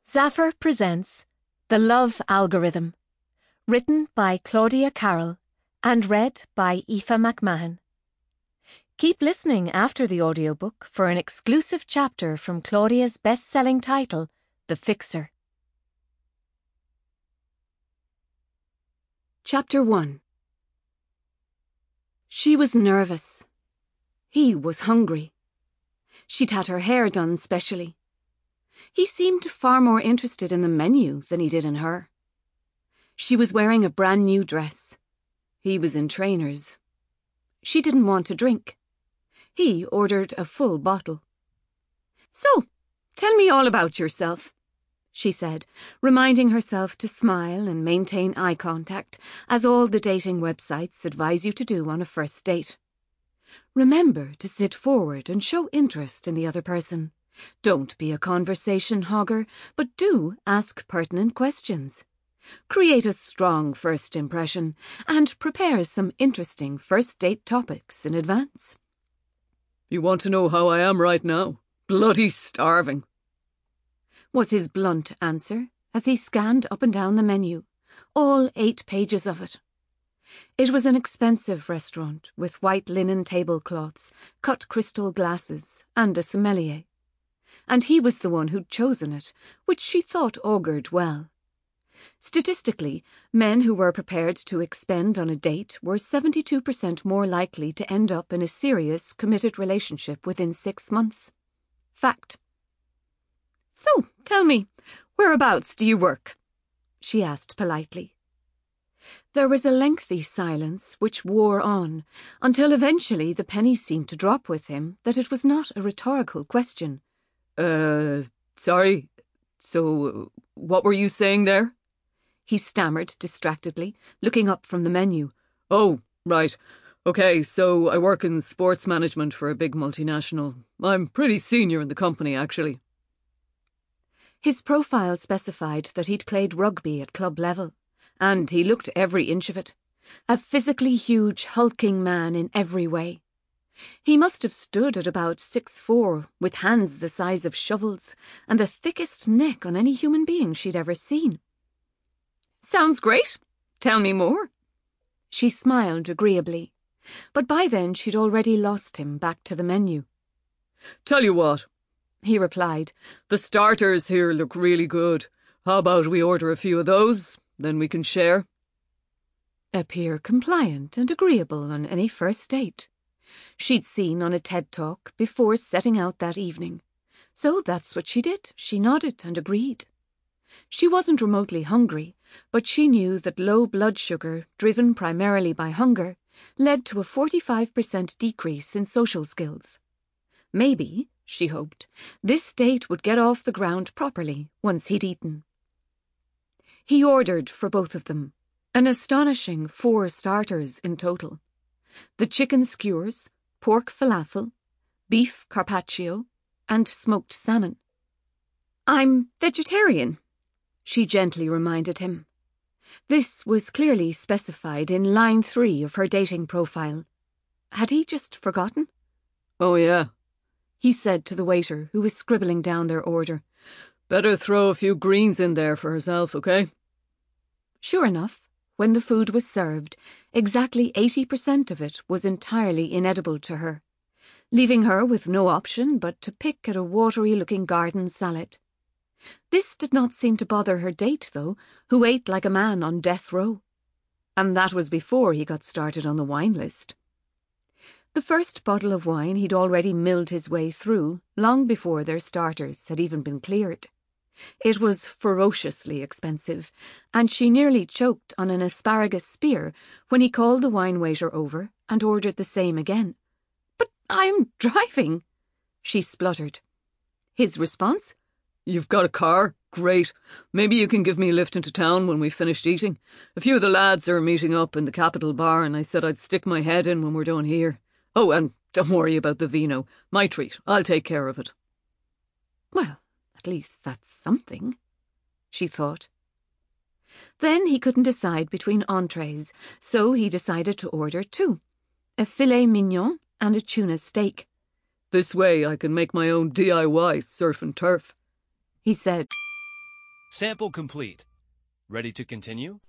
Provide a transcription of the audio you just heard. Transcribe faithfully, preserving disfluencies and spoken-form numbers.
Zafir presents The Love Algorithm, written by Claudia Carroll and read by Aoife McMahon. Keep listening after the audiobook for an exclusive chapter from Claudia's best-selling title, The Fixer. Chapter one. She was nervous. He was hungry. She'd had her hair done specially. He seemed far more interested in the menu than he did in her. She was wearing a brand new dress. He was in trainers. She didn't want to drink. He ordered a full bottle. "So, tell me all about yourself," she said, reminding herself to smile and maintain eye contact, as all the dating websites advise you to do on a first date. Remember to sit forward and show interest in the other person. Don't be a conversation hogger, but do ask pertinent questions. Create a strong first impression and prepare some interesting first date topics in advance. "You want to know how I am right now? Bloody starving," was his blunt answer as he scanned up and down the menu, all eight pages of it. It was an expensive restaurant with white linen tablecloths, cut crystal glasses, and a sommelier. And he was the one who'd chosen it, which she thought augured well. Statistically, men who were prepared to expend on a date were seventy-two percent more likely to end up in a serious, committed relationship within six months. Fact. "So, tell me, whereabouts do you work?" she asked politely. There was a lengthy silence which wore on, until eventually the penny seemed to drop with him that it was not a rhetorical question. Uh, sorry, so what were you saying there? He stammered distractedly, looking up from the menu. Oh, right. Okay, so I work in sports management for a big multinational. I'm pretty senior in the company, actually. His profile specified that he'd played rugby at club level, and he looked every inch of it. A physically huge, hulking man in every way. He must have stood at about six foot four, with hands the size of shovels, and the thickest neck on any human being she'd ever seen. "Sounds great. Tell me more." She smiled agreeably, but by then she'd already lost him back to the menu. "Tell you what," he replied. "The starters here look really good. How about we order a few of those, then we can share?" Appear compliant and agreeable on any first date. She'd seen on a TED Talk before setting out that evening. So that's what she did. She nodded and agreed. She wasn't remotely hungry, but she knew that low blood sugar, driven primarily by hunger, led to a forty-five percent decrease in social skills. Maybe, she hoped, this date would get off the ground properly once he'd eaten. He ordered for both of them, an astonishing four starters in total. The chicken skewers, pork falafel, beef carpaccio, and smoked salmon. "I'm vegetarian," she gently reminded him. This was clearly specified in line three of her dating profile. Had he just forgotten? "Oh, yeah," he said to the waiter who was scribbling down their order. "Better throw a few greens in there for herself, okay?" Sure enough, when the food was served, exactly eighty percent of it was entirely inedible to her, leaving her with no option but to pick at a watery-looking garden salad. This did not seem to bother her date, though, who ate like a man on death row. And that was before he got started on the wine list. The first bottle of wine he'd already milled his way through, long before their starters had even been cleared. It was ferociously expensive, and she nearly choked on an asparagus spear when he called the wine waiter over and ordered the same again. "But I'm driving," she spluttered. His response? "You've got a car? Great. Maybe you can give me a lift into town when we've finished eating. A few of the lads are meeting up in the Capitol Bar, and I said I'd stick my head in when we're done here. Oh, and don't worry about the vino. My treat. I'll take care of it." Well, at least that's something, she thought. Then he couldn't decide between entrees, so he decided to order two, a filet mignon and a tuna steak. This way I can make my own D I Y surf and turf, he said. Sample complete. Ready to continue?